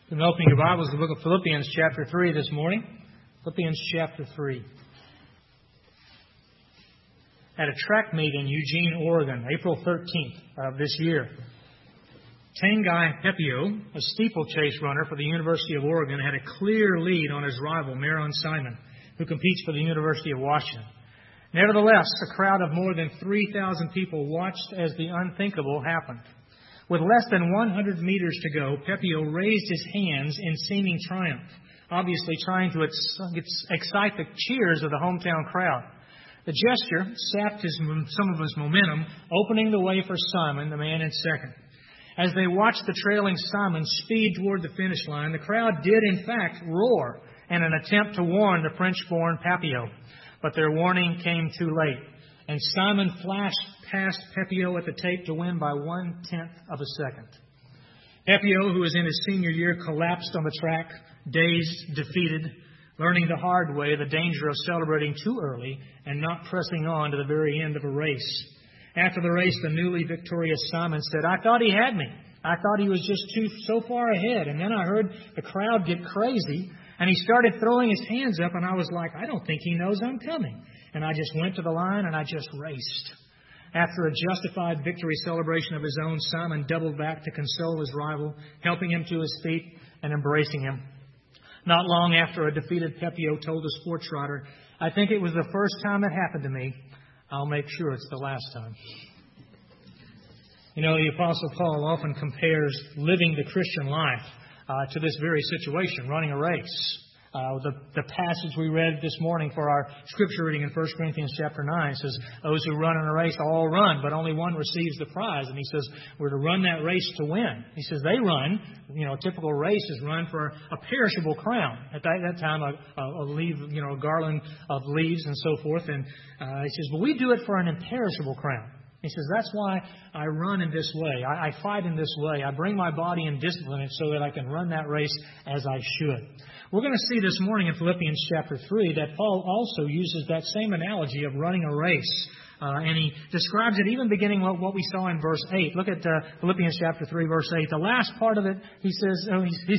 We're opening your Bibles to the book of Philippians chapter 3 this morning. Philippians chapter 3. At a track meet in Eugene, Oregon, April 13th of this year, Tanguy Pepio, a steeplechase runner for the University of Oregon, had a clear lead on his rival, Maron Simon, who competes for the University of Washington. Nevertheless, a crowd of more than 3,000 people watched as the unthinkable happened. With less than 100 meters to go, Pepio raised his hands in seeming triumph, obviously trying to excite the cheers of the hometown crowd. The gesture sapped some of his momentum, opening the way for Simon, the man in second. As they watched the trailing Simon speed toward the finish line, the crowd did in fact roar in an attempt to warn the French-born Pepio. But their warning came too late, and Simon flashed past Pepio at the tape to win by 1/10 of a second. Pepio, who was in his senior year, collapsed on the track, dazed, defeated, learning the hard way the danger of celebrating too early and not pressing on to the very end of a race. After the race, the newly victorious Simon said, "I thought he had me. I thought he was just so far ahead. And then I heard the crowd get crazy, and he started throwing his hands up, and I was like, I don't think he knows I'm coming. And I just went to the line, and I just raced." After a justified victory celebration of his own, Simon doubled back to console his rival, helping him to his feet and embracing him. Not long after, a defeated Pepio told a sports writer, "I think it was the first time it happened to me. I'll make sure it's the last time." You know, the Apostle Paul often compares living the Christian life to this very situation, running a race. The passage we read this morning for our scripture reading in 1 Corinthians chapter 9 says, "Those who run in a race all run, but only one receives the prize." And he says, we're to run that race to win. He says they run, a typical race is run for a perishable crown. At that time, a garland of leaves and so forth. And he says, but we do it for an imperishable crown. He says, that's why I run in this way. I fight in this way. I bring my body in discipline so that I can run that race as I should. We're going to see this morning in Philippians chapter 3 that Paul also uses that same analogy of running a race. And he describes it even beginning with what we saw in verse 8. Look at Philippians chapter 3, verse 8. The last part of it, he says,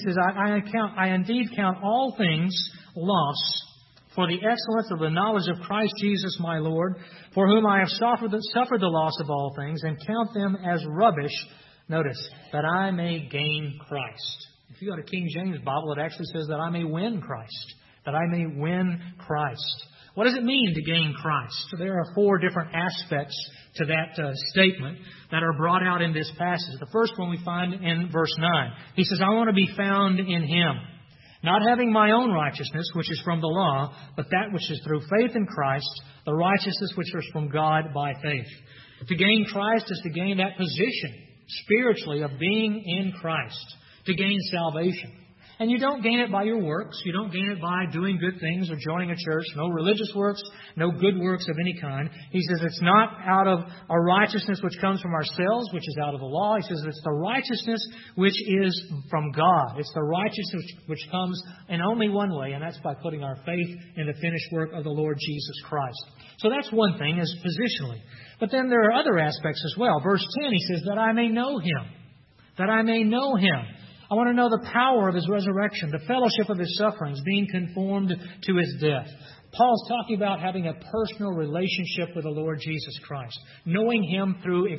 I indeed count all things loss for the excellence of the knowledge of Christ Jesus my Lord, for whom I have suffered the loss of all things, and count them as rubbish, notice, that I may gain Christ. If you got a King James Bible, it actually says that I may win Christ. That I may win Christ. What does it mean to gain Christ? So there are 4 different aspects to that statement that are brought out in this passage. The first one we find in verse 9. He says, I want to be found in Him, not having my own righteousness, which is from the law, but that which is through faith in Christ, the righteousness which is from God by faith. To gain Christ is to gain that position, spiritually, of being in Christ. To gain salvation. And you don't gain it by your works. You don't gain it by doing good things or joining a church. No religious works, no good works of any kind. He says it's not out of a righteousness which comes from ourselves, which is out of the law. He says it's the righteousness which is from God. It's the righteousness which comes in only one way, and that's by putting our faith in the finished work of the Lord Jesus Christ. So that's one thing, is positionally. But then there are other aspects as well. Verse 10, he says, that I may know Him. That I may know Him. I want to know the power of His resurrection, the fellowship of His sufferings, being conformed to His death. Paul's talking about having a personal relationship with the Lord Jesus Christ, knowing Him through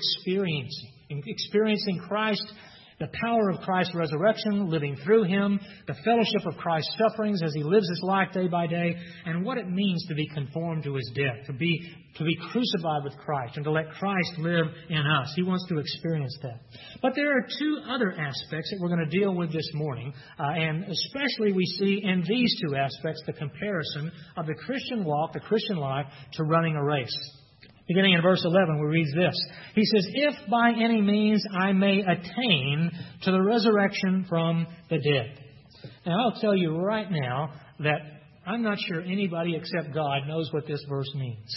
experiencing Christ, the power of Christ's resurrection, living through Him, the fellowship of Christ's sufferings as He lives His life day by day, and what it means to be conformed to His death, to be crucified with Christ and to let Christ live in us. He wants to experience that. But there are 2 other aspects that we're going to deal with this morning, and especially we see in these 2 aspects the comparison of the Christian walk, the Christian life, to running a race. Beginning in verse 11, we read this. He says, if by any means I may attain to the resurrection from the dead. Now, I'll tell you right now that I'm not sure anybody except God knows what this verse means.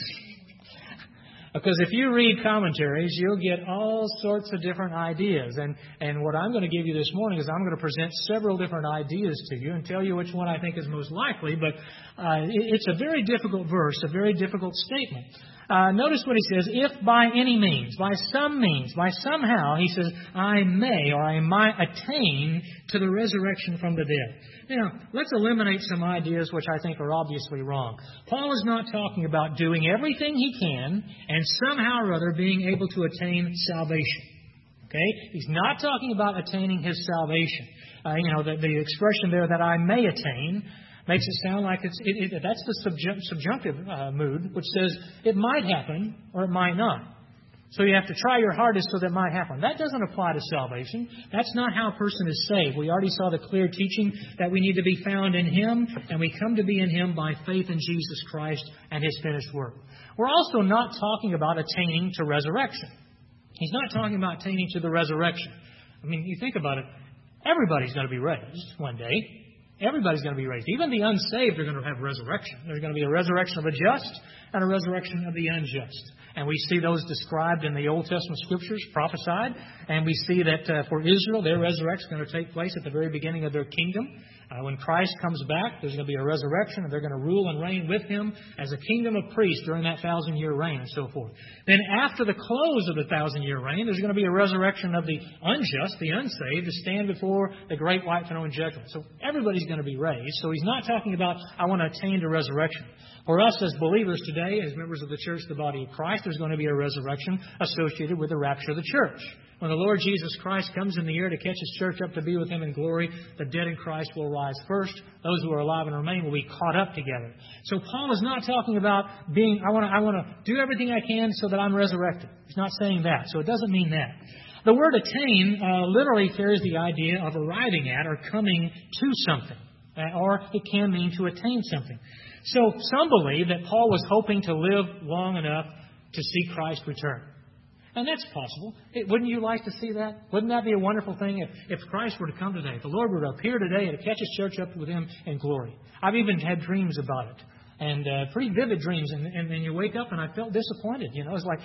Because if you read commentaries, you'll get all sorts of different ideas. And what I'm going to give you this morning is I'm going to present several different ideas to you and tell you which one I think is most likely. But it's a very difficult verse, a very difficult statement. Notice what he says, if by any means, by some means, by somehow, he says, I may or I might attain to the resurrection from the dead. Now, let's eliminate some ideas which I think are obviously wrong. Paul is not talking about doing everything he can and somehow or other being able to attain salvation. Okay? He's not talking about attaining his salvation. The expression there that I may attain makes it sound like that's the subjunctive mood, which says it might happen or it might not. So you have to try your hardest so that might happen. That doesn't apply to salvation. That's not how a person is saved. We already saw the clear teaching that we need to be found in Him, and we come to be in Him by faith in Jesus Christ and His finished work. We're also not talking about attaining to resurrection. He's not talking about attaining to the resurrection. I mean, you think about it. Everybody's going to be raised one day. Everybody's going to be raised. Even the unsaved are going to have resurrection. There's going to be a resurrection of the just and a resurrection of the unjust. And we see those described in the Old Testament Scriptures, prophesied. And we see that for Israel, their resurrection is going to take place at the very beginning of their kingdom. When Christ comes back, there's going to be a resurrection, and they're going to rule and reign with Him as a kingdom of priests during that 1,000-year reign and so forth. Then after the close of the 1,000-year reign, there's going to be a resurrection of the unjust, the unsaved, to stand before the great white throne in judgment. So everybody's going to be raised. So He's not talking about, I want to attain to resurrection. For us as believers today, as members of the church, the body of Christ, there's going to be a resurrection associated with the rapture of the church. When the Lord Jesus Christ comes in the air to catch His church up to be with Him in glory, the dead in Christ will rise first. Those who are alive and remain will be caught up together. So Paul is not talking about I want to do everything I can so that I'm resurrected. He's not saying that. So it doesn't mean that. The word attain literally carries the idea of arriving at or coming to something. Or it can mean to attain something. So some believe that Paul was hoping to live long enough to see Christ return. And that's possible. Wouldn't you like to see that? Wouldn't that be a wonderful thing if Christ were to come today? If the Lord were to appear today and to catch His church up with Him in glory. I've even had dreams about it. And pretty vivid dreams. And then you wake up and I felt disappointed. It's like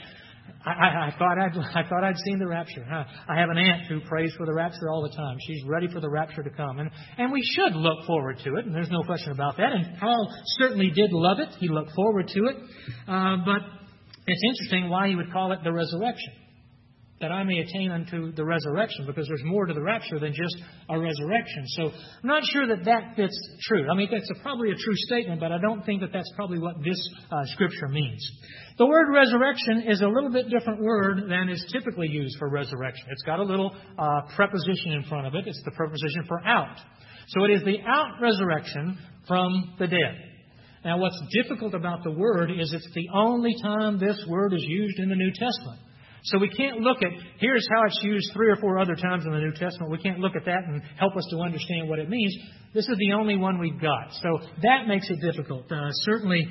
I thought I'd seen the rapture. I have an aunt who prays for the rapture all the time. She's ready for the rapture to come. And we should look forward to it. And there's no question about that. And Paul certainly did love it. He looked forward to it. But it's interesting why he would call it the resurrection. That I may attain unto the resurrection, because there's more to the rapture than just a resurrection. So I'm not sure that fits true. I mean, that's probably a true statement, but I don't think that that's probably what this Scripture means. The word resurrection is a little bit different word than is typically used for resurrection. It's got a little preposition in front of it. It's the preposition for out. So it is the out resurrection from the dead. Now, what's difficult about the word is it's the only time this word is used in the New Testament. So we can't look at, here's how it's used 3 or 4 other times in the New Testament. We can't look at that and help us to understand what it means. This is the only one we've got. So that makes it difficult. Certainly,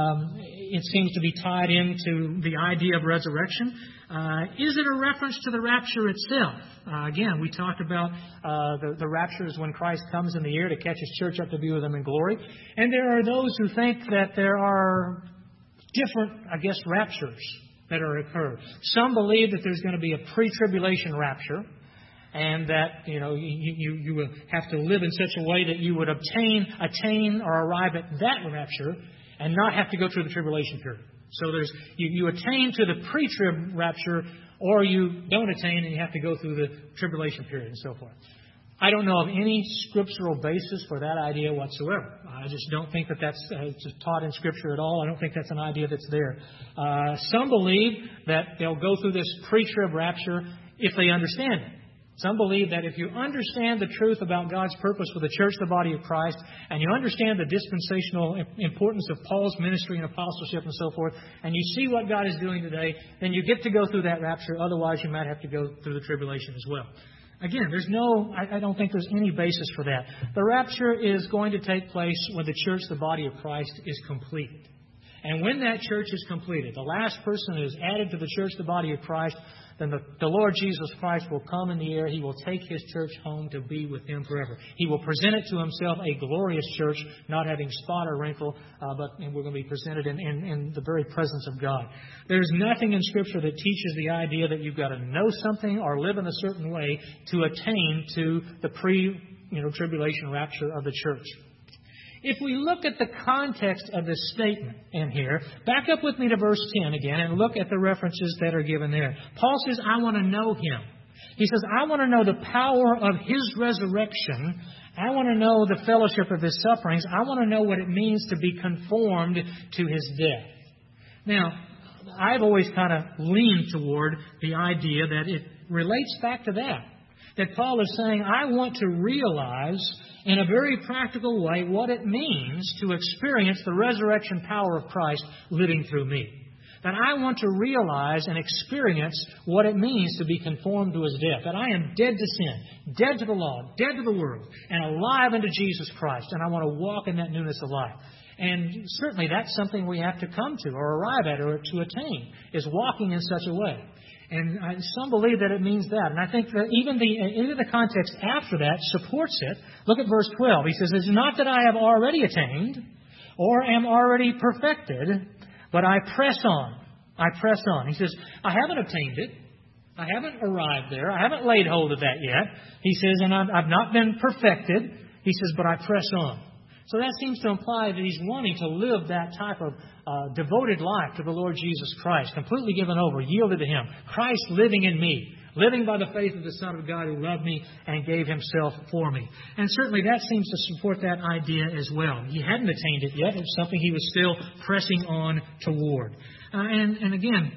it seems to be tied into the idea of resurrection. Is it a reference to the rapture itself? Again, we talked about the rapture is when Christ comes in the air to catch His church up to be with Him in glory. And there are those who think that there are different, raptures that are occurred. Some believe that there's going to be a pre-tribulation rapture, and that you will have to live in such a way that you would attain or arrive at that rapture and not have to go through the tribulation period. So you attain to the pre-trib rapture, or you don't attain and you have to go through the tribulation period and so forth. I don't know of any scriptural basis for that idea whatsoever. I just don't think that that's taught in Scripture at all. I don't think that's an idea that's there. Some believe that they'll go through this pre-trib rapture if they understand it. Some believe that if you understand the truth about God's purpose for the church, the body of Christ, and you understand the dispensational importance of Paul's ministry and apostleship and so forth, and you see what God is doing today, then you get to go through that rapture. Otherwise, you might have to go through the tribulation as well. Again, I don't think there's any basis for that. The rapture is going to take place when the church, the body of Christ, is completed. And when that church is completed, the last person is added to the church, the body of Christ, then the Lord Jesus Christ will come in the air. He will take His church home to be with Him forever. He will present it to Himself, a glorious church, not having spot or wrinkle, but we're going to be presented in the very presence of God. There's nothing in Scripture that teaches the idea that you've got to know something or live in a certain way to attain to the pre-tribulation rapture of the church. if we look at the context of this statement in here, back up with me to verse 10 again and look at the references that are given there. Paul says, I want to know Him. He says, I want to know the power of His resurrection. I want to know the fellowship of His sufferings. I want to know what it means to be conformed to His death. Now, I've always kind of leaned toward the idea that it relates back to that Paul is saying, I want to realize in a very practical way what it means to experience the resurrection power of Christ living through me. That I want to realize and experience what it means to be conformed to His death. That I am dead to sin, dead to the law, dead to the world, and alive unto Jesus Christ. And I want to walk in that newness of life. And certainly that's something we have to come to or arrive at or to attain, is walking in such a way. And some believe that it means that. And I think that even the context after that supports it. Look at verse 12. He says, it's not that I have already attained or am already perfected, but I press on. I press on. He says, I haven't obtained it. I haven't arrived there. I haven't laid hold of that yet. He says, and I've not been perfected. He says, but I press on. So that seems to imply that he's wanting to live that type of devoted life to the Lord Jesus Christ, completely given over, yielded to Him. Christ living in me, living by the faith of the Son of God who loved me and gave Himself for me. And certainly that seems to support that idea as well. He hadn't attained it yet. It's something he was still pressing on toward. And again,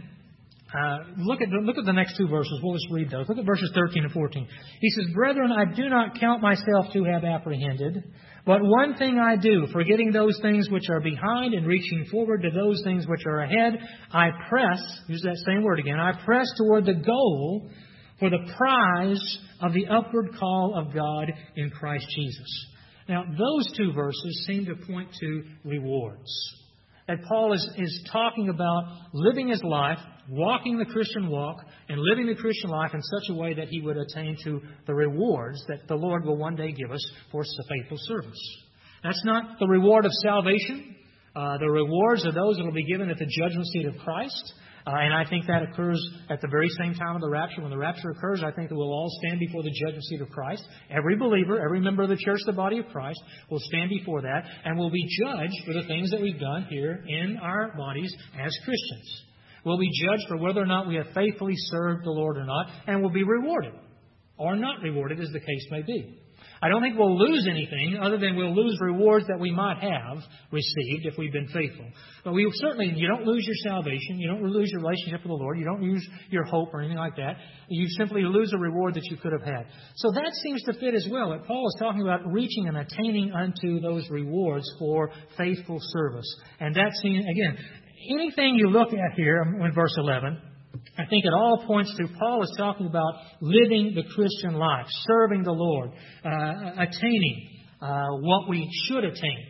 look at the next two verses. We'll just read those. Look at verses 13 and 14. He says, Brethren, I do not count myself to have apprehended, but one thing I do, forgetting those things which are behind and reaching forward to those things which are ahead, I press, use that same word again, I press toward the goal for the prize of the upward call of God in Christ Jesus. Now, those two verses seem to point to rewards. That Paul is talking about living his life, walking the Christian walk, and living the Christian life in such a way that he would attain to the rewards that the Lord will one day give us for faithful service. That's not the reward of salvation. The rewards are those that will be given at the judgment seat of Christ. And I think that occurs at the very same time of the rapture. When the rapture occurs, I think that we'll all stand before the judgment seat of Christ. Every believer, every member of the church, the body of Christ, will stand before that and will be judged for the things that we've done here in our bodies as Christians. We'll be judged for whether or not we have faithfully served the Lord or not, and will be rewarded or not rewarded, as the case may be. I don't think we'll lose anything other than we'll lose rewards that we might have received if we've been faithful. But you don't lose your salvation. You don't lose your relationship with the Lord. You don't lose your hope or anything like that. You simply lose a reward that you could have had. So that seems to fit as well. That Paul is talking about reaching and attaining unto those rewards for faithful service. And that seems, again, anything you look at here in verse 11, I think it all points to Paul is talking about living the Christian life, serving the Lord, attaining what we should attain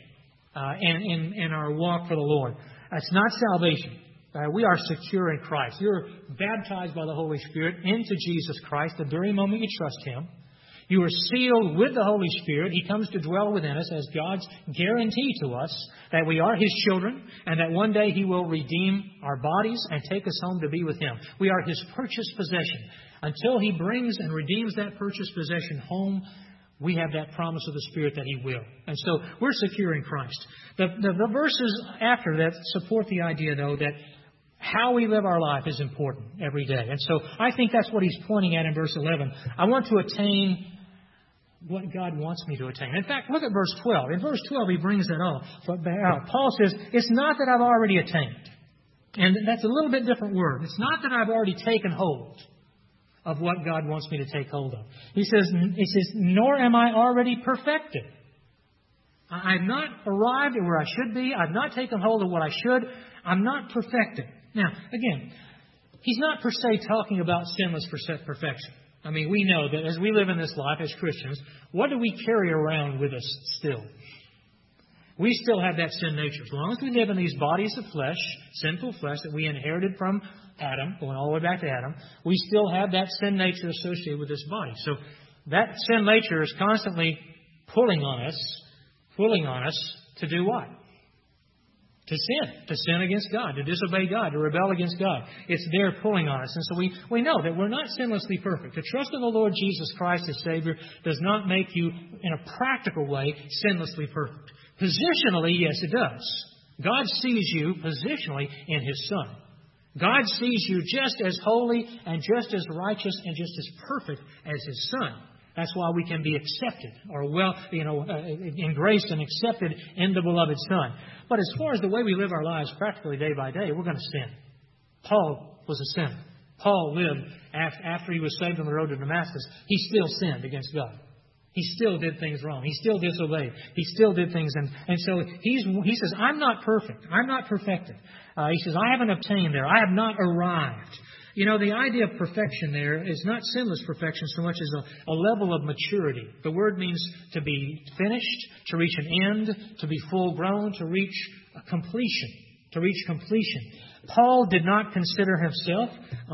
in our walk for the Lord. It's not salvation. We are secure in Christ. You're baptized by the Holy Spirit into Jesus Christ the very moment you trust Him. You are sealed with the Holy Spirit. He comes to dwell within us as God's guarantee to us that we are His children and that one day He will redeem our bodies and take us home to be with Him. We are His purchased possession. Until He brings and redeems that purchased possession home, we have that promise of the Spirit that He will. And so we're secure in Christ. The verses after that support the idea, though, that how we live our life is important every day. And so I think that's what he's pointing at in verse 11. I want to attain what God wants me to attain. In fact, look at verse 12. In verse 12, he brings that out. Paul says, it's not that I've already attained. And that's a little bit different word. It's not that I've already taken hold of what God wants me to take hold of. He says, nor am I already perfected. I've not arrived at where I should be. I've not taken hold of what I should. I'm not perfected. Now, again, he's not per se talking about sinless perfection. I mean, we know that as we live in this life as Christians, what do we carry around with us still? We still have that sin nature. As long as we live in these bodies of flesh, sinful flesh that we inherited from Adam, going all the way back to Adam, we still have that sin nature associated with this body. So that sin nature is constantly pulling on us to do what? To sin against God, to disobey God, to rebel against God. It's there pulling on us. And so we know that we're not sinlessly perfect. To trust in the Lord Jesus Christ as Savior does not make you, in a practical way, sinlessly perfect. Positionally, yes, it does. God sees you positionally in His Son. God sees you just as holy and just as righteous and just as perfect as His Son. That's why we can be accepted or embraced and accepted in the beloved Son. But as far as the way we live our lives practically day by day, we're going to sin. Paul was a sinner. Paul lived after he was saved on the road to Damascus. He still sinned against God. He still did things wrong. He still disobeyed. He still did things. And so he says, I'm not perfect. I'm not perfected. He says, I haven't obtained there. I have not arrived. You know, the idea of perfection there is not sinless perfection so much as a level of maturity. The word means to be finished, to reach an end, to be full grown, to reach completion. To reach completion. Paul did not consider himself,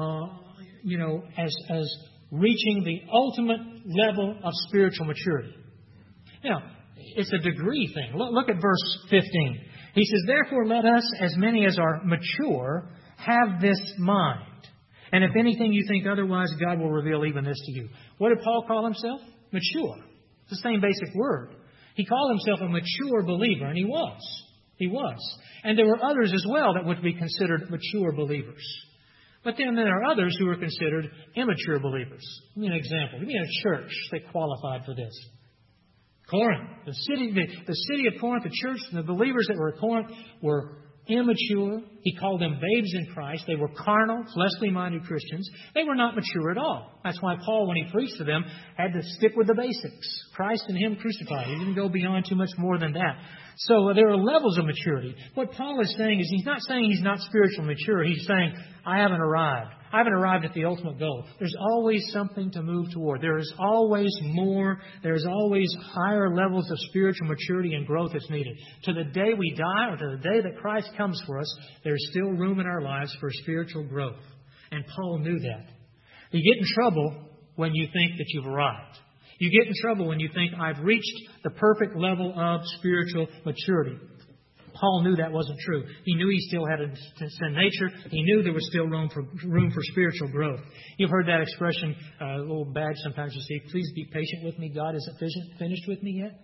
as reaching the ultimate level of spiritual maturity. Now, it's a degree thing. Look at verse 15. He says, therefore let us, as many as are mature, have this mind. And if anything you think otherwise, God will reveal even this to you. What did Paul call himself? Mature. It's the same basic word. He called himself a mature believer, and he was. He was. And there were others as well that would be considered mature believers. But then there are others who are considered immature believers. Give me an example. Give me a church that qualified for this. Corinth. The city of Corinth, the church, the believers that were at Corinth were immature. He called them babes in Christ. They were carnal, fleshly-minded Christians. They were not mature at all. That's why Paul, when he preached to them, had to stick with the basics. Christ and Him crucified. He didn't go beyond too much more than that. So there are levels of maturity. What Paul is saying is he's not saying he's not spiritually mature. He's saying, I haven't arrived. I haven't arrived at the ultimate goal. There's always something to move toward. There is always more. There's always higher levels of spiritual maturity and growth that's needed. To the day we die or to the day that Christ comes for us, there's still room in our lives for spiritual growth. And Paul knew that. You get in trouble when you think that you've arrived. You get in trouble when you think, I've reached the perfect level of spiritual maturity. Paul knew that wasn't true. He knew he still had a sin nature. He knew there was still room for spiritual growth. You've heard that expression, a little badge sometimes you see, please be patient with me. God isn't finished with me yet.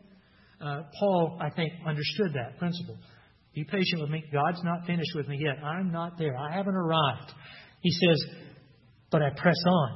Paul, I think, understood that principle. Be patient with me. God's not finished with me yet. I'm not there. I haven't arrived. He says, but I press on.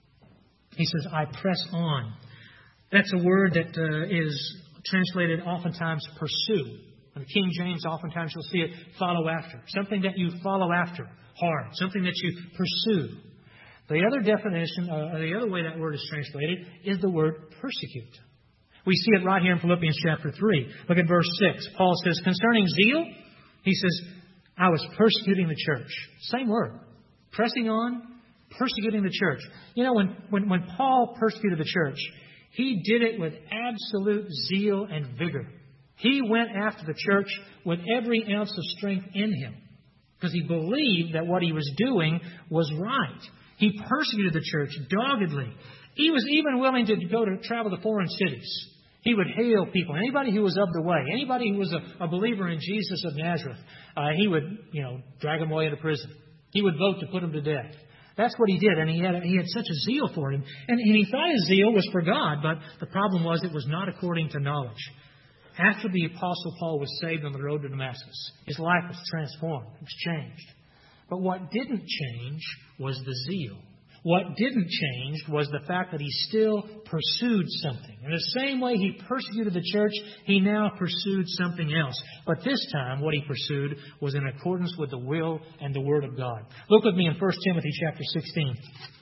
He says, I press on. That's a word that is translated oftentimes pursue. In King James, oftentimes you'll see it follow after. Something that you follow after hard. Something that you pursue. The other definition, the other way that word is translated, is the word persecute. We see it right here in Philippians chapter 3. Look at verse 6. Paul says, concerning zeal, he says, I was persecuting the church. Same word. Pressing on, persecuting the church. You know, when Paul persecuted the church, he did it with absolute zeal and vigor. He went after the church with every ounce of strength in him because he believed that what he was doing was right. He persecuted the church doggedly. He was even willing to travel to foreign cities. He would hail people, anybody who was of the way, anybody who was a believer in Jesus of Nazareth. He would, drag them away into prison. He would vote to put them to death. That's what he did, and he had such a zeal for it. And he thought his zeal was for God, but the problem was it was not according to knowledge. After the Apostle Paul was saved on the road to Damascus, his life was transformed. It was changed. But what didn't change was the zeal. What didn't change was the fact that he still pursued something. In the same way he persecuted the church, he now pursued something else. But this time, what he pursued was in accordance with the will and the Word of God. Look with me in 1 Timothy chapter 16.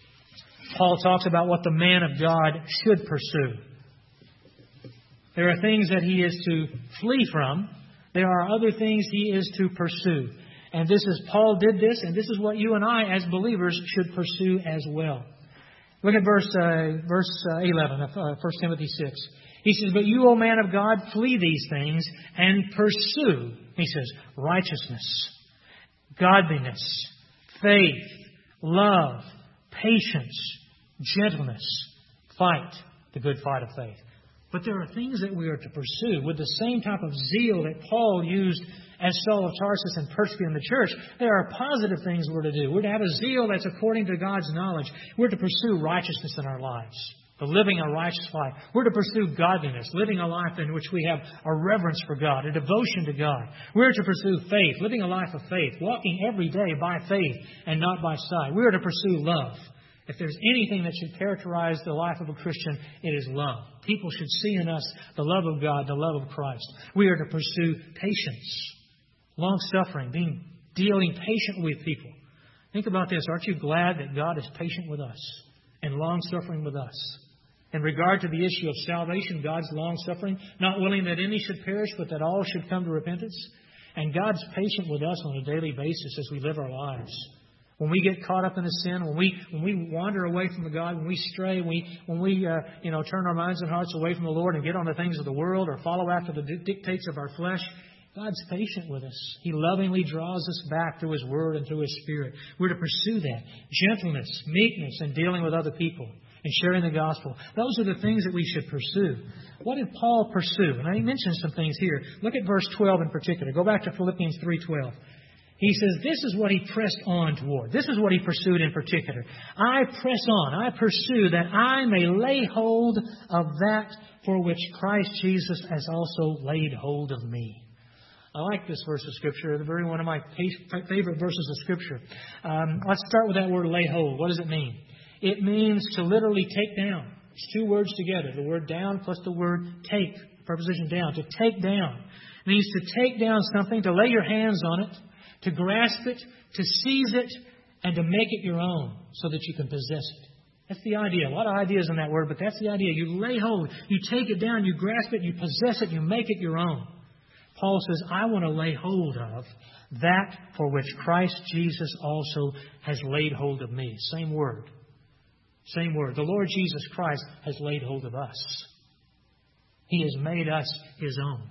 Paul talks about what the man of God should pursue. There are things that he is to flee from. There are other things he is to pursue. And this is, Paul did this, and this is what you and I as believers should pursue as well. Look at verse 11 of 1 Timothy 6. He says, but you, O man of God, flee these things and pursue, he says, righteousness, godliness, faith, love, patience, gentleness. Fight the good fight of faith. But there are things that we are to pursue with the same type of zeal that Paul used as Saul of Tarsus and persecuting the church. There are positive things we're to do. We're to have a zeal that's according to God's knowledge. We're to pursue righteousness in our lives. the living a righteous life. We're to pursue godliness, living a life in which we have a reverence for God, a devotion to God. We're to pursue faith, living a life of faith, walking every day by faith and not by sight. We're to pursue love. If there's anything that should characterize the life of a Christian, it is love. People should see in us the love of God, the love of Christ. We are to pursue patience, long-suffering, dealing patient with people. Think about this. Aren't you glad that God is patient with us and long-suffering with us? In regard to the issue of salvation, God's long-suffering, not willing that any should perish, but that all should come to repentance. And God's patient with us on a daily basis as we live our lives. When we get caught up in a sin, when we wander away from the God, when we stray, when we turn our minds and hearts away from the Lord and get on the things of the world or follow after the dictates of our flesh, God's patient with us. He lovingly draws us back through His Word and through His Spirit. We're to pursue that. Gentleness, meekness, and dealing with other people and sharing the gospel. Those are the things that we should pursue. What did Paul pursue? And he mentions some things here. Look at verse 12 in particular. Go back to Philippians 3:12. He says, this is what he pressed on toward. This is what he pursued in particular. I press on, I pursue that I may lay hold of that for which Christ Jesus has also laid hold of me. I like this verse of Scripture. It's one of my favorite verses of Scripture. Let's start with that word lay hold. What does it mean? It means to literally take down. It's two words together. The word down plus the word take. Preposition down. To take down. It means to take down something, to lay your hands on it, to grasp it, to seize it, and to make it your own so that you can possess it. That's the idea. A lot of ideas in that word, but that's the idea. You lay hold, you take it down, you grasp it, you possess it, you make it your own. Paul says, I want to lay hold of that for which Christ Jesus also has laid hold of me. Same word. Same word. The Lord Jesus Christ has laid hold of us. He has made us His own.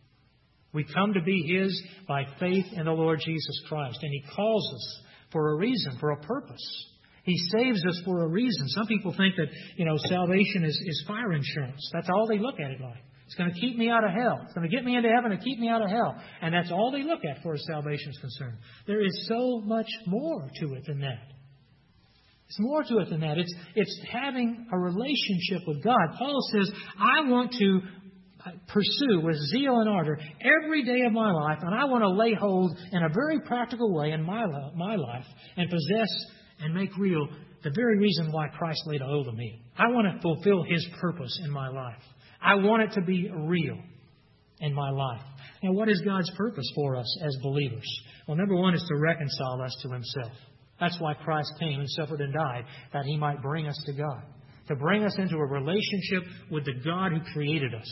We come to be His by faith in the Lord Jesus Christ. And He calls us for a reason, for a purpose. He saves us for a reason. Some people think that, salvation is fire insurance. That's all they look at it like. It's going to keep me out of hell. It's going to get me into heaven and keep me out of hell. And that's all they look at for as salvation is concerned. There is so much more to it than that. It's more to it than that. It's having a relationship with God. Paul says, I want to pursue with zeal and ardor every day of my life, and I want to lay hold in a very practical way in my life and possess and make real the very reason why Christ laid a hold of me. I want to fulfill His purpose in my life. I want it to be real in my life. Now, what is God's purpose for us as believers? Well, number one is to reconcile us to Himself. That's why Christ came and suffered and died, that He might bring us to God. To bring us into a relationship with the God who created us.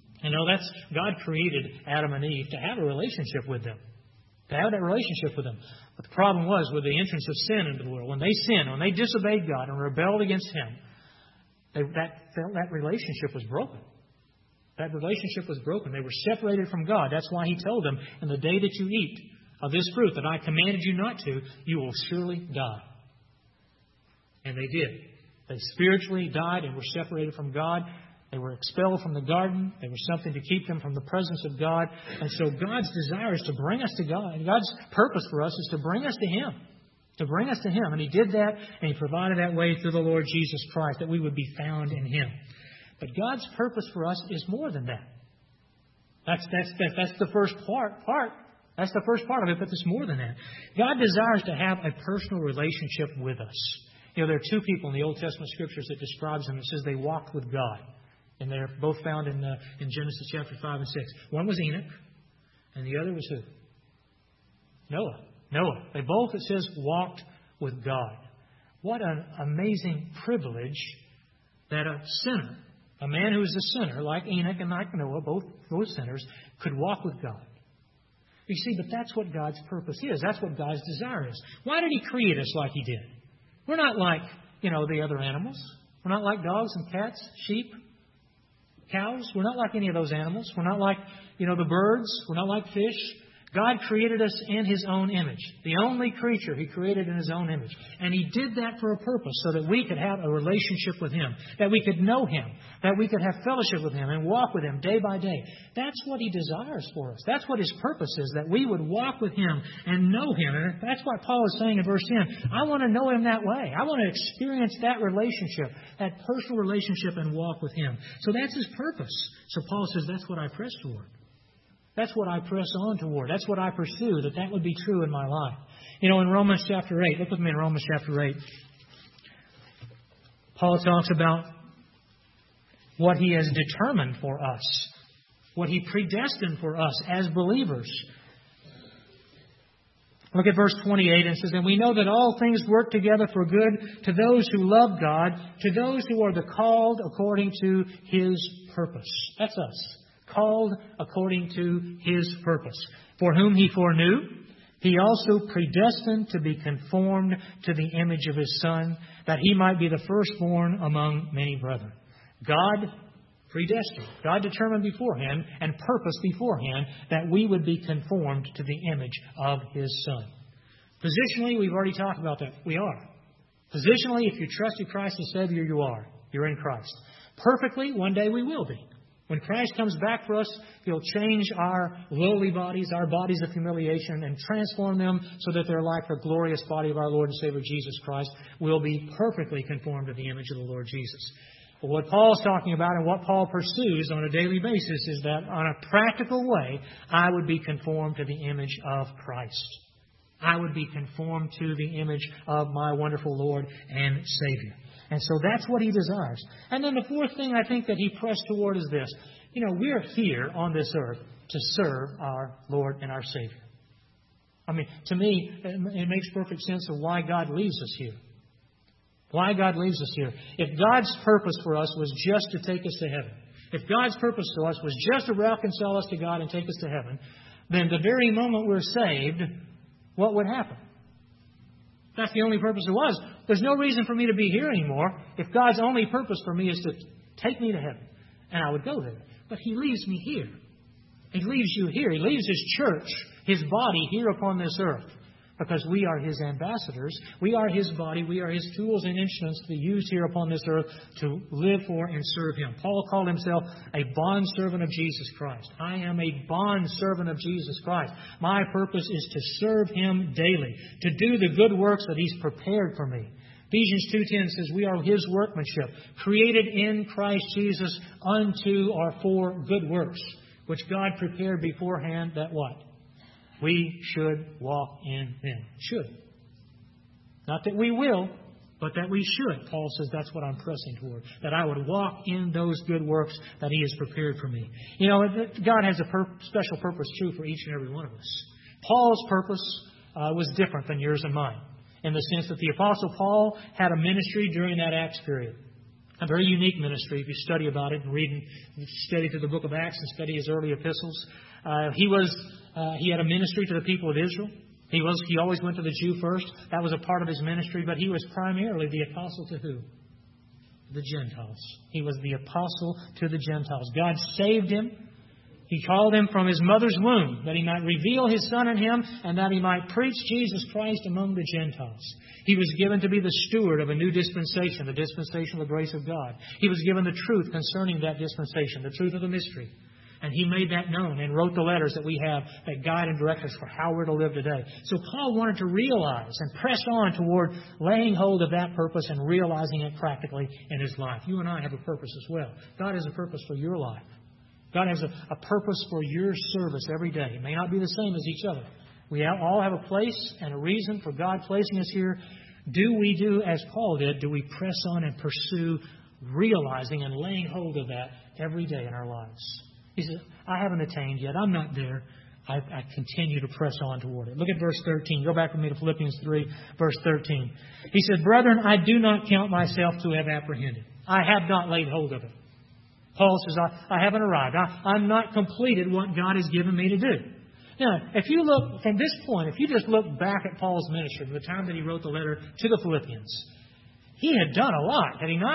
God created Adam and Eve to have a relationship with them. To have that relationship with them. But the problem was with the entrance of sin into the world. When they sinned, when they disobeyed God and rebelled against Him, that relationship was broken. That relationship was broken. They were separated from God. That's why He told them, in the day that you eat of this fruit that I commanded you not to, you will surely die. And they did. They spiritually died and were separated from God. They were expelled from the garden. They were something to keep them from the presence of God. And so God's desire is to bring us to God. And God's purpose for us is to bring us to Him. To bring us to Him. And He did that, and He provided that way through the Lord Jesus Christ, that we would be found in Him. But God's purpose for us is more than that. That's the first part. That's the first part of it, but it's more than that. God desires to have a personal relationship with us. There are two people in the Old Testament Scriptures that describes them. It says they walked with God. And they're both found in Genesis chapter 5 and 6. One was Enoch, and the other was who? Noah. They both, it says, walked with God. What an amazing privilege that a sinner, a man who is a sinner, like Enoch and like Noah, both sinners, could walk with God. You see, but that's what God's purpose is. That's what God's desire is. Why did He create us like He did? We're not like, the other animals. We're not like dogs and cats, sheep, cows. We're not like any of those animals. We're not like, the birds. We're not like fish. God created us in His own image. The only creature He created in His own image. And He did that for a purpose, so that we could have a relationship with Him, that we could know Him, that we could have fellowship with Him and walk with Him day by day. That's what He desires for us. That's what His purpose is, that we would walk with Him and know Him. And that's what Paul is saying in verse 10. I want to know Him that way. I want to experience that relationship, that personal relationship, and walk with Him. So that's His purpose. So Paul says, that's what I press toward. That's what I press on toward. That's what I pursue, that would be true in my life. In Romans chapter 8, look with me in Romans chapter 8. Paul talks about what He has determined for us, what He predestined for us as believers. Look at verse 28, and it says, And we know that all things work together for good to those who love God, to those who are the called according to His purpose. That's us. Called according to His purpose. For whom He foreknew, He also predestined to be conformed to the image of His Son, that He might be the firstborn among many brethren. God predestined. God determined beforehand and purposed beforehand that we would be conformed to the image of His Son. Positionally, we've already talked about that. We are. Positionally, if you trusted Christ as Savior, you are. You're in Christ. Perfectly, one day we will be. When Christ comes back for us, He'll change our lowly bodies, our bodies of humiliation, and transform them so that they're like the glorious body of our Lord and Savior Jesus Christ. We'll be perfectly conformed to the image of the Lord Jesus. But what Paul's talking about and what Paul pursues on a daily basis is that on a practical way, I would be conformed to the image of Christ. I would be conformed to the image of my wonderful Lord and Savior. And so that's what He desires. And then the fourth thing I think that he pressed toward is this. We're here on this earth to serve our Lord and our Savior. To me, it makes perfect sense of why God leaves us here. Why God leaves us here. If God's purpose for us was just to take us to heaven, if God's purpose to us was just to reconcile us to God and take us to heaven, then the very moment we're saved, what would happen? That's the only purpose it was. There's no reason for me to be here anymore if God's only purpose for me is to take me to heaven. And I would go there. But He leaves me here. He leaves you here. He leaves His church, His body here upon this earth. Because we are His ambassadors. We are His body. We are His tools and instruments to be used here upon this earth to live for and serve Him. Paul called himself a bondservant of Jesus Christ. I am a bondservant of Jesus Christ. My purpose is to serve Him daily, to do the good works that He's prepared for me. Ephesians 2:10 says we are His workmanship, created in Christ Jesus unto or for good works, which God prepared beforehand that what? We should walk in them. Should. Not that we will, but that we should. Paul says that's what I'm pressing toward. That I would walk in those good works that He has prepared for me. God has a special purpose, too, for each and every one of us. Paul's purpose was different than yours and mine, in the sense that the Apostle Paul had a ministry during that Acts period. A very unique ministry if you study about it and study through the book of Acts and study his early epistles. He had a ministry to the people of Israel. He always went to the Jew first. That was a part of his ministry, but he was primarily the apostle to who? The Gentiles. He was the apostle to the Gentiles. God saved him. He called him from his mother's womb that He might reveal His Son in him and that He might preach Jesus Christ among the Gentiles. He was given to be the steward of a new dispensation, the dispensation of the grace of God. He was given the truth concerning that dispensation, the truth of the mystery. And He made that known and wrote the letters that we have that guide and direct us for how we're to live today. So Paul wanted to realize and press on toward laying hold of that purpose and realizing it practically in his life. You and I have a purpose as well. God has a purpose for your life. God has a purpose for your service every day. It may not be the same as each other. We all have a place and a reason for God placing us here. Do we do as Paul did? Do we press on and pursue realizing and laying hold of that every day in our lives? He says, I haven't attained yet. I'm not there. I continue to press on toward it. Look at verse 13. Go back with me to Philippians 3, verse 13. He said, Brethren, I do not count myself to have apprehended. I have not laid hold of it. Paul says, I haven't arrived. I'm not completed what God has given me to do. Now, if you look from this point, if you just look back at Paul's ministry, from the time that he wrote the letter to the Philippians, he had done a lot, had he not?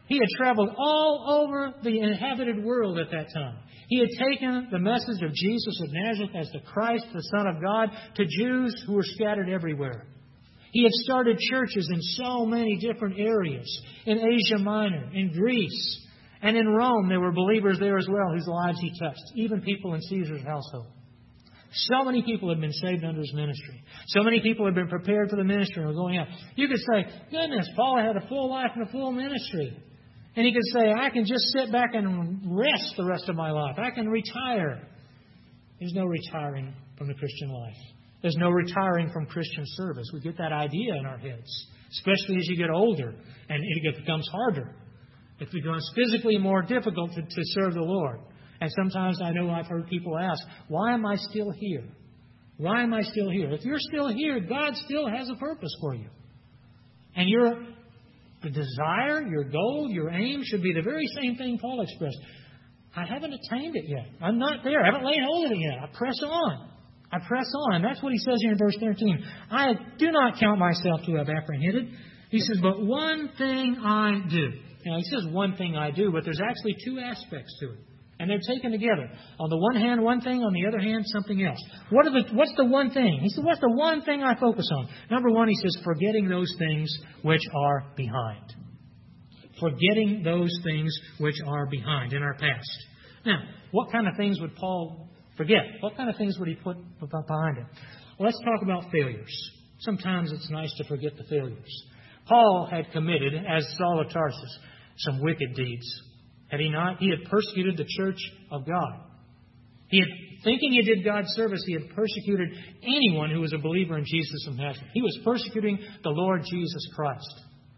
He had traveled all over the inhabited world at that time. He had taken the message of Jesus of Nazareth as the Christ, the Son of God, to Jews who were scattered everywhere. He had started churches in so many different areas. In Asia Minor, in Greece, and in Rome, there were believers there as well whose lives he touched, even people in Caesar's household. So many people had been saved under his ministry. So many people had been prepared for the ministry and were going out. You could say, goodness, Paul had a full life and a full ministry. And he could say, I can just sit back and rest the rest of my life. I can retire. There's no retiring from the Christian life. There's no retiring from Christian service. We get that idea in our heads, especially as you get older and it becomes harder. It becomes physically more difficult to serve the Lord. And sometimes I know I've heard people ask, why am I still here? Why am I still here? If you're still here, God still has a purpose for you. And your desire, your goal, your aim should be the very same thing Paul expressed. I haven't attained it yet. I'm not there. I haven't laid hold of it yet. I press on. I press on. And that's what he says here in verse 13. I do not count myself to have apprehended. He says, but one thing I do. Now, he says one thing I do, but there's actually two aspects to it. And they're taken together. On the one hand, one thing. On the other hand, something else. What's the one thing? He said, what's the one thing I focus on? Number one, he says, forgetting those things which are behind. Forgetting those things which are behind in our past. Now, what kind of things would Paul forget? What kind of things would he put behind him? Well, let's talk about failures. Sometimes it's nice to forget the failures. Paul had committed, as Saul of Tarsus, some wicked deeds. Had he not? He had persecuted the church of God. Thinking he did God's service, he had persecuted anyone who was a believer in Jesus of Nazareth. He was persecuting the Lord Jesus Christ.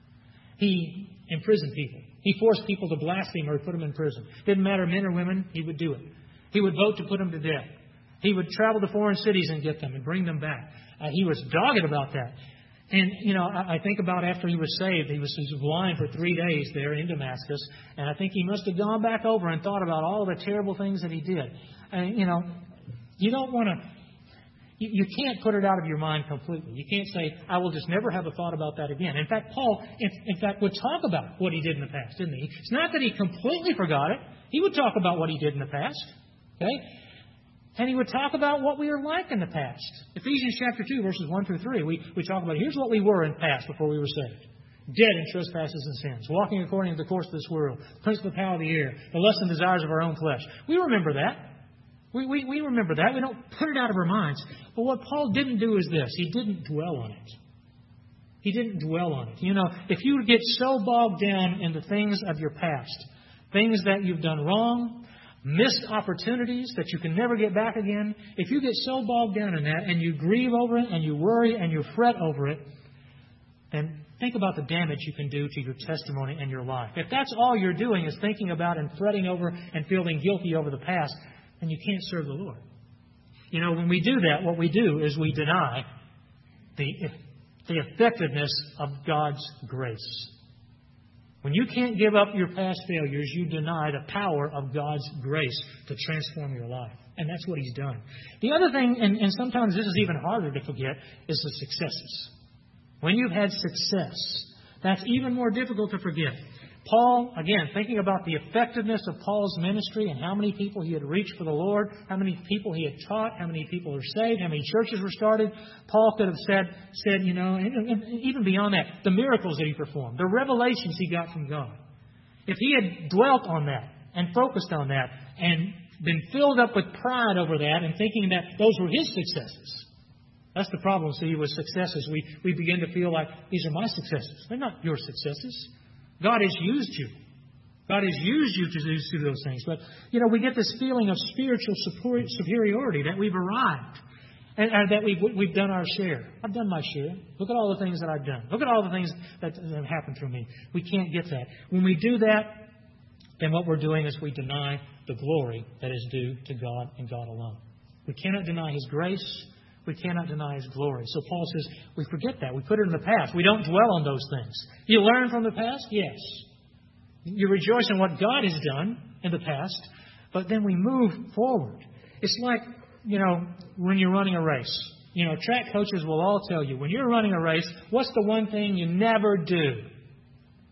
He imprisoned people. He forced people to blaspheme or put them in prison. Didn't matter men or women, he would do it. He would vote to put them to death. He would travel to foreign cities and get them and bring them back. He was dogged about that. And, I think about after he was saved, he was blind for 3 days there in Damascus. And I think he must have gone back over and thought about all the terrible things that he did. And, you don't want to... You can't put it out of your mind completely. You can't say, I will just never have a thought about that again. In fact, Paul, in fact, would talk about what he did in the past, didn't he? It's not that he completely forgot it. He would talk about what he did in the past. Okay? And he would talk about what we were like in the past. Ephesians chapter 2, verses 1 through 3, we talk about, here's what we were in the past before we were saved. Dead in trespasses and sins, walking according to the course of this world, prince of the power of the air, the lust and desires of our own flesh. We remember that. We remember that. We don't put it out of our minds. But what Paul didn't do is this. He didn't dwell on it. He didn't dwell on it. If you get so bogged down in the things of your past, things that you've done wrong, missed opportunities that you can never get back again, if you get so bogged down in that and you grieve over it and you worry and you fret over it, then think about the damage you can do to your testimony and your life. If that's all you're doing is thinking about and fretting over and feeling guilty over the past, then you can't serve the Lord. When we do that, what we do is we deny the effectiveness of God's grace. When you can't give up your past failures, you deny the power of God's grace to transform your life. And that's what He's done. The other thing, and sometimes this is even harder to forget, is the successes. When you've had success, that's even more difficult to forget. Paul, again, thinking about the effectiveness of Paul's ministry and how many people he had reached for the Lord, how many people he had taught, how many people were saved, how many churches were started, Paul could have said, and even beyond that, the miracles that he performed, the revelations he got from God. If he had dwelt on that and focused on that and been filled up with pride over that and thinking that those were his successes, that's the problem, see, with successes. We begin to feel like these are my successes. They're not your successes. God has used you. God has used you to do those things. But, we get this feeling of spiritual superiority, that we've arrived and that we've done our share. I've done my share. Look at all the things that I've done. Look at all the things that have happened for me. We can't get that. When we do that, then what we're doing is we deny the glory that is due to God and God alone. We cannot deny His grace. We cannot deny His glory. So Paul says, we forget that. We put it in the past. We don't dwell on those things. You learn from the past? Yes. You rejoice in what God has done in the past, but then we move forward. It's like, when you're running a race. Track coaches will all tell you, when you're running a race, what's the one thing you never do?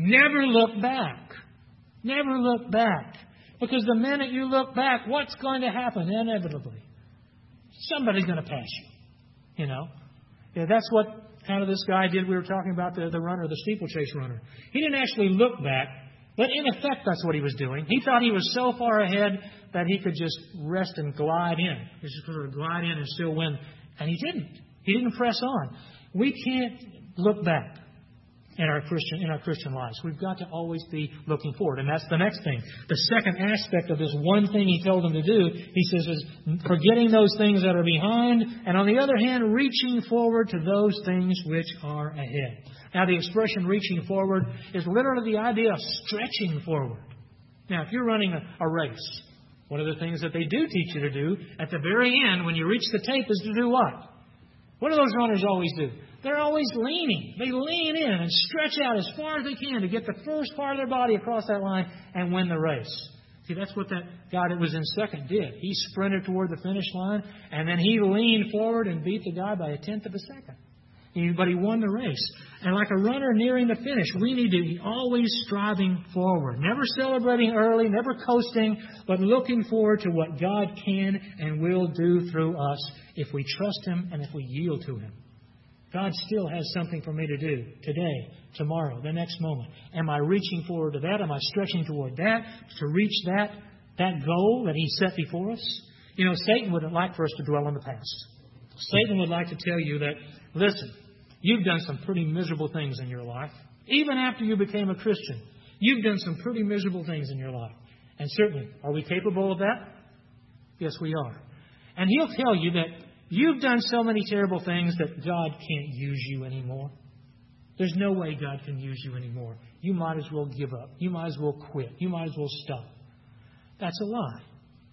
Never look back. Never look back. Because the minute you look back, what's going to happen inevitably? Somebody's going to pass you. You know? Yeah, that's what kind of this guy did. We were talking about the runner, the steeplechase runner. He didn't actually look back, but in effect that's what he was doing. He thought he was so far ahead that he could just rest and glide in. He just sort of glide in and still win. And he didn't. He didn't press on. We can't look back in our Christian lives. We've got to always be looking forward. And that's the next thing. The second aspect of this one thing he told them to do, he says, is forgetting those things that are behind, and on the other hand, reaching forward to those things which are ahead. Now, the expression reaching forward is literally the idea of stretching forward. Now, if you're running a race, one of the things that they do teach you to do at the very end, when you reach the tape, is to do what? What do those runners always do? They're always leaning. They lean in and stretch out as far as they can to get the first part of their body across that line and win the race. See, that's what that guy that was in second did. He sprinted toward the finish line, and then he leaned forward and beat the guy by a tenth of a second. But he won the race. And like a runner nearing the finish, we need to be always striving forward. Never celebrating early, never coasting, but looking forward to what God can and will do through us if we trust Him and if we yield to Him. God still has something for me to do today, tomorrow, the next moment. Am I reaching forward to that? Am I stretching toward that to reach that goal that He set before us? You know, Satan wouldn't like for us to dwell on the past. Satan would like to tell you that, listen, you've done some pretty miserable things in your life. Even after you became a Christian, you've done some pretty miserable things in your life. And certainly, are we capable of that? Yes, we are. And he'll tell you that you've done so many terrible things that God can't use you anymore. There's no way God can use you anymore. You might as well give up. You might as well quit. You might as well stop. That's a lie.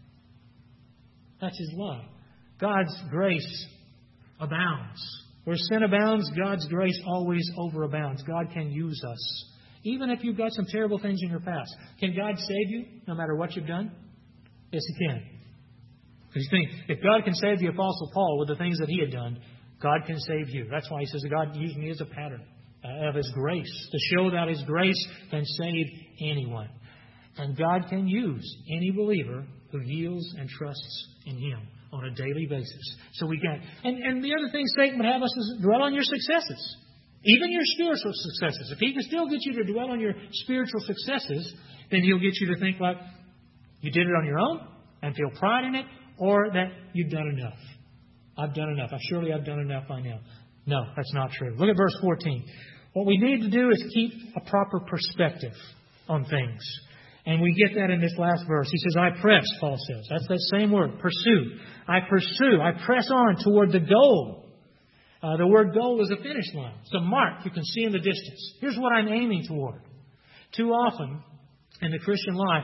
That's his lie. God's grace abounds. Where sin abounds, God's grace always overabounds. God can use us. Even if you've got some terrible things in your past. Can God save you no matter what you've done? Yes, He can. Because you think, if God can save the Apostle Paul with the things that he had done, God can save you. That's why he says that God used me as a pattern of His grace, to show that His grace can save anyone. And God can use any believer who yields and trusts in Him on a daily basis. So we can. And the other thing Satan would have us is dwell on your successes. Even your spiritual successes. If he can still get you to dwell on your spiritual successes, then he'll get you to think like you did it on your own and feel pride in it, or that you've done enough. I've done enough. Surely I've done enough by now. No, that's not true. Look at verse 14. What we need to do is keep a proper perspective on things. And we get that in this last verse. He says, I press, Paul says. That's that same word, pursue. I pursue. I press on toward the goal. The word goal is a finish line. It's a mark you can see in the distance. Here's what I'm aiming toward. Too often in the Christian life,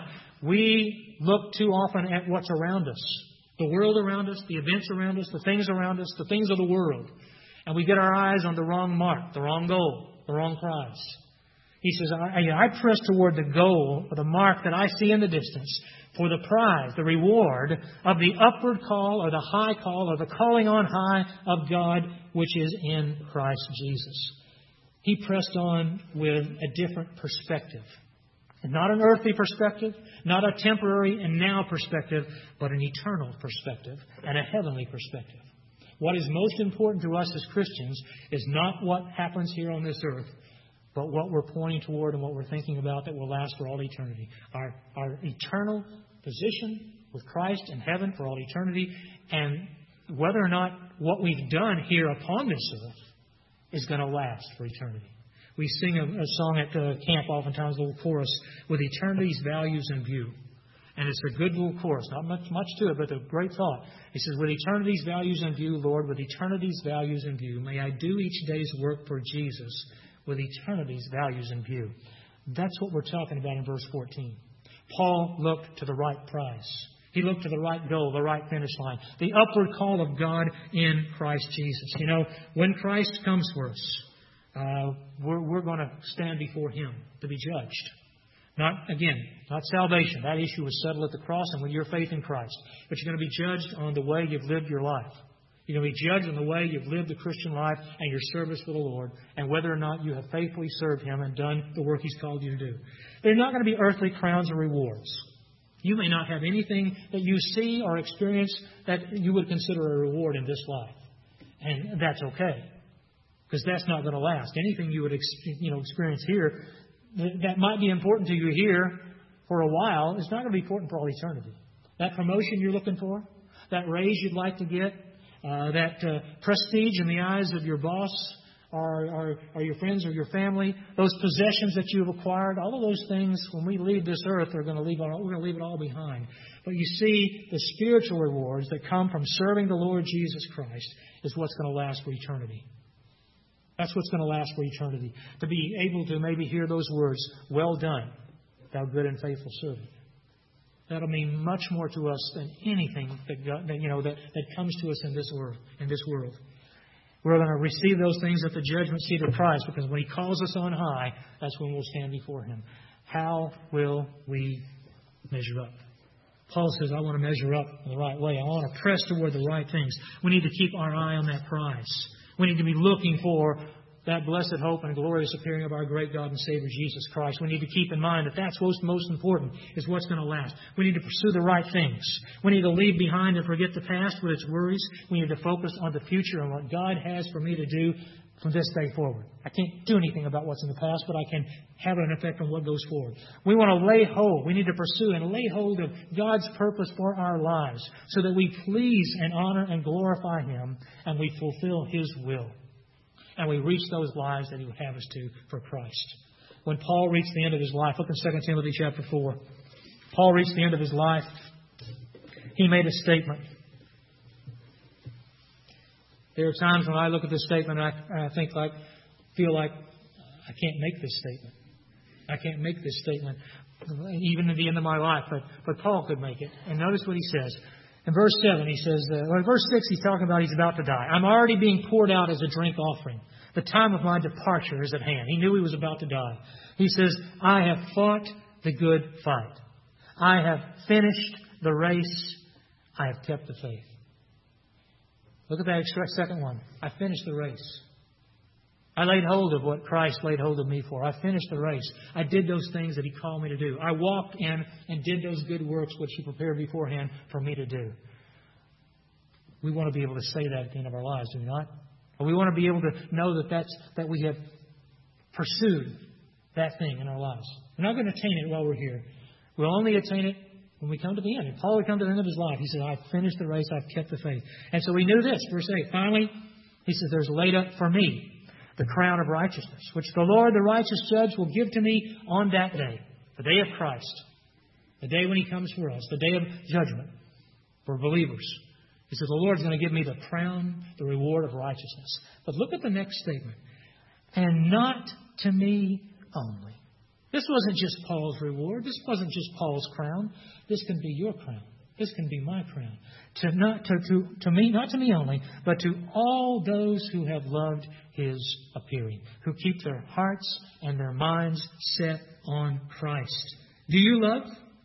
we look too often at what's around us. The world around us, the events around us, the things around us, the things of the world. And we get our eyes on the wrong mark, the wrong goal, the wrong prize. He says, I press toward the goal, or the mark that I see in the distance, for the prize, the reward of the upward call, or the high call, or the calling on high of God, which is in Christ Jesus. He pressed on with a different perspective. And not an earthly perspective, not a temporary and now perspective, but an eternal perspective and a heavenly perspective. What is most important to us as Christians is not what happens here on this earth, but what we're pointing toward and what we're thinking about that will last for all eternity. Our eternal position with Christ in heaven for all eternity, and whether or not what we've done here upon this earth is going to last for eternity. We sing a song at camp oftentimes, a little chorus, with eternity's values in view. And it's a good little chorus, not much to it, but a great thought. He says, with eternity's values in view, Lord, with eternity's values in view, may I do each day's work for Jesus with eternity's values in view. That's what we're talking about in verse 14. Paul looked to the right prize. He looked to the right goal, the right finish line, the upward call of God in Christ Jesus. You know, when Christ comes for us, we're going to stand before Him to be judged. Not salvation. That issue was settled at the cross and with your faith in Christ. But you're going to be judged on the way you've lived your life. You're going to be judged on the way you've lived the Christian life and your service for the Lord, and whether or not you have faithfully served Him and done the work He's called you to do. They're not going to be earthly crowns or rewards. You may not have anything that you see or experience that you would consider a reward in this life. And that's okay, because that's not going to last. Anything you would experience here that might be important to you here for a while is not going to be important for all eternity. That promotion you're looking for, that raise you'd like to get, that prestige in the eyes of your boss or your friends or your family, those possessions that you've acquired, all of those things, when we leave this earth, we're going to leave it all behind. But you see, the spiritual rewards that come from serving the Lord Jesus Christ is what's going to last for eternity. That's what's going to last for eternity. To be able to maybe hear those words, "Well done, thou good and faithful servant." That'll mean much more to us than anything that comes to us in this world. We're going to receive those things at the judgment seat of Christ, because when He calls us on high, that's when we'll stand before Him. How will we measure up? Paul says, I want to measure up in the right way. I want to press toward the right things. We need to keep our eye on that prize. We need to be looking for that blessed hope and glorious appearing of our great God and Savior Jesus Christ. We need to keep in mind that that's what's most important, is what's going to last. We need to pursue the right things. We need to leave behind and forget the past with its worries. We need to focus on the future and what God has for me to do from this day forward. I can't do anything about what's in the past, but I can have an effect on what goes forward. We want to lay hold. We need to pursue and lay hold of God's purpose for our lives so that we please and honor and glorify Him, and we fulfill His will. And we reach those lives that He would have us to for Christ. When Paul reached the end of his life, look in 2 Timothy chapter 4. Paul reached the end of his life. He made a statement. There are times when I look at this statement and I feel like I can't make this statement. I can't make this statement even at the end of my life. But Paul could make it. And notice what he says. In verse 7, he says, in verse 6, he's talking about he's about to die. I'm already being poured out as a drink offering. The time of my departure is at hand. He knew he was about to die. He says, I have fought the good fight. I have finished the race. I have kept the faith. Look at that second one. I finished the race. I laid hold of what Christ laid hold of me for. I finished the race. I did those things that He called me to do. I walked in and did those good works which He prepared beforehand for me to do. We want to be able to say that at the end of our lives, do we not? Or we want to be able to know that we have pursued that thing in our lives. We're not going to attain it while we're here. We'll only attain it when we come to the end. And Paul would come to the end of his life. He said, I've finished the race. I've kept the faith. And so he knew this. Verse 8. Finally, he says, there's laid up for me the crown of righteousness, which the Lord, the righteous judge, will give to me on that day, the day of Christ, the day when He comes for us, the day of judgment for believers. He says, the Lord's going to give me the crown, the reward of righteousness. But look at the next statement. And not to me only. This wasn't just Paul's reward. This wasn't just Paul's crown. This can be your crown. This can be my crown. To me, not to me only, but to all those who have loved His appearing, who keep their hearts and their minds set on Christ. Do you love?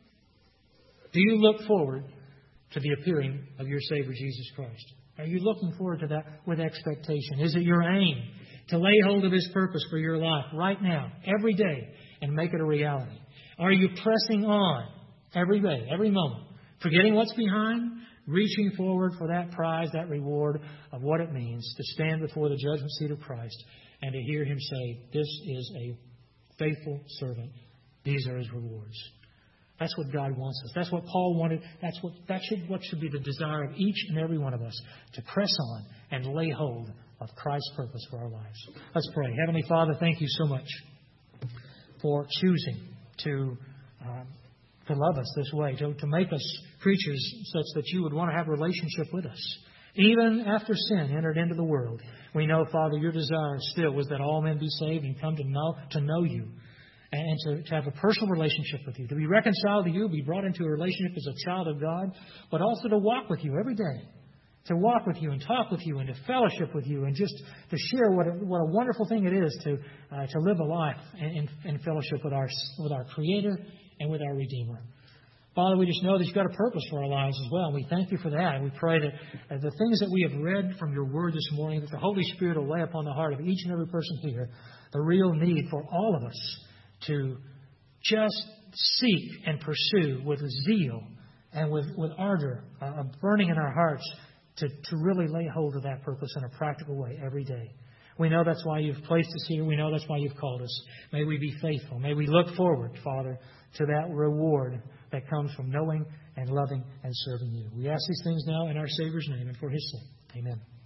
Do you look forward to the appearing of your Savior Jesus Christ? Are you looking forward to that with expectation? Is it your aim to lay hold of His purpose for your life right now, every day, and make it a reality? Are you pressing on every day, every moment, forgetting what's behind, reaching forward for that prize, that reward of what it means to stand before the judgment seat of Christ and to hear Him say, this is a faithful servant. These are His rewards. That's what God wants us. That's what Paul wanted. That's what should be the desire of each and every one of us, to press on and lay hold of Christ's purpose for our lives. Let's pray. Heavenly Father, thank You so much for choosing to love us this way, to make us creatures such that You would want to have a relationship with us. Even after sin entered into the world, we know, Father, Your desire still was that all men be saved and come to know You, and to have a personal relationship with You, to be reconciled to You, be brought into a relationship as a child of God, but also to walk with You every day, to walk with You and talk with You and to fellowship with You and just to share what a wonderful thing it is to live a life in fellowship with our Creator and with our Redeemer. Father, we just know that You've got a purpose for our lives as well. And we thank You for that. And we pray that the things that we have read from Your Word this morning, that the Holy Spirit will lay upon the heart of each and every person here the real need for all of us to just seek and pursue with zeal and with ardor, a burning in our hearts to really lay hold of that purpose in a practical way every day. We know that's why You've placed us here. We know that's why You've called us. May we be faithful. May we look forward, Father, to that reward that comes from knowing and loving and serving You. We ask these things now in our Savior's name and for His sake. Amen.